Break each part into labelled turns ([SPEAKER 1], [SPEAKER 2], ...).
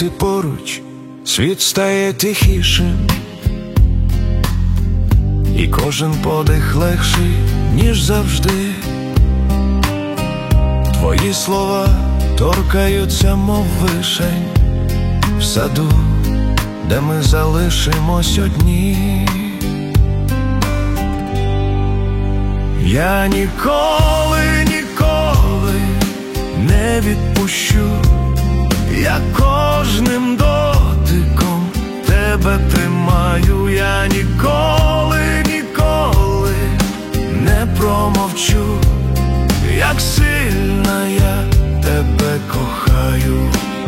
[SPEAKER 1] ти поруч, світ стає тихішим, і кожен подих легший, ніж завжди. Твої слова торкаються, мов вишень, в саду, де ми залишимось одні. Я ніколи, ніколи не відпущу, я кожним дотиком тебе тримаю. Я ніколи, ніколи не промовчу, як сильно я тебе кохаю.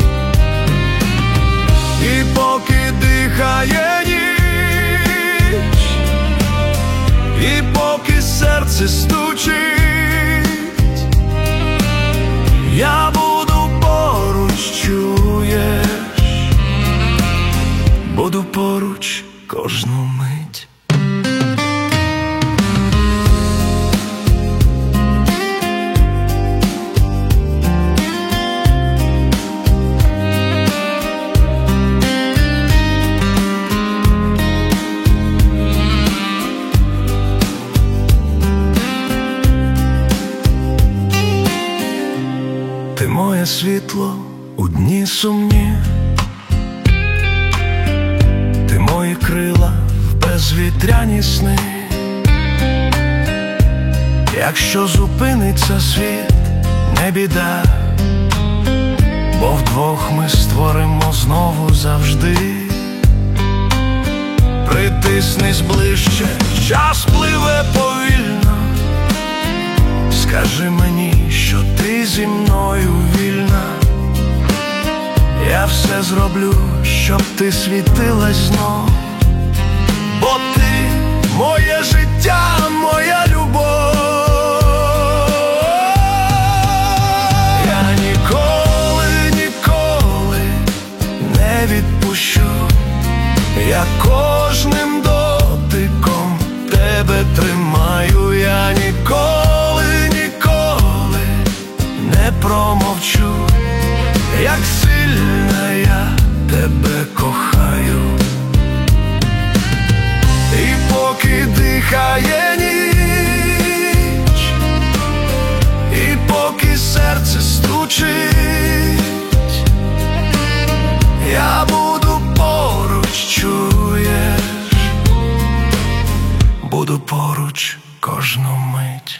[SPEAKER 1] І поки дихає ніч, і поки серце стучить, я буду поруч, чуєш? Буду поруч кожну мить. Ти моє світло у дні сумні, ти мої крила в безвітряні сни. Якщо зупиниться світ, не біда, бо вдвох ми створимо знову завжди. Притиснись ближче, час пливе повільно, скажи мені, що ти зі мною вільна. Я все зроблю, щоб ти світилась знов, бо ти моє життя, моя любов. Я ніколи, ніколи не відпущу, я кожним дотиком тебе тримаю. Я ніколи, ніколи не промовчу, як сильно я тебе кохаю. І поки дихає ніч, і поки серце стучить, я буду поруч, чуєш? Буду поруч кожну мить.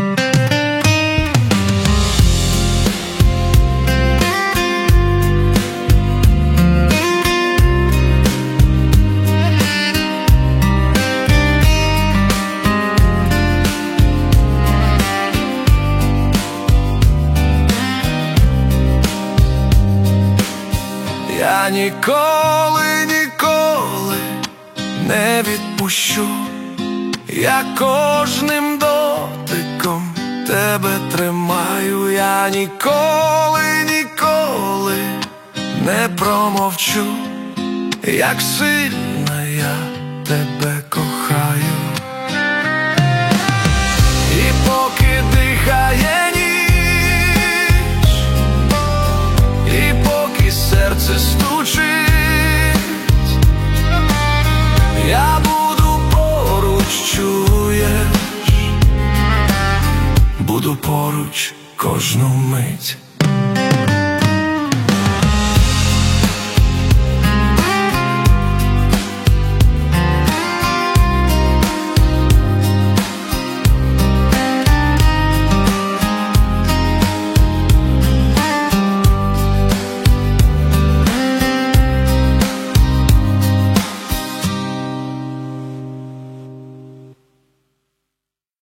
[SPEAKER 1] Я ніколи, ніколи не відпущу, я кожним дотиком тебе тримаю. Я ніколи, ніколи не промовчу, як сильно я тебе кохаю. І поки дихає ніч, і поки серце стучить, я буду поруч, чуєш? Буду поруч кожну мить.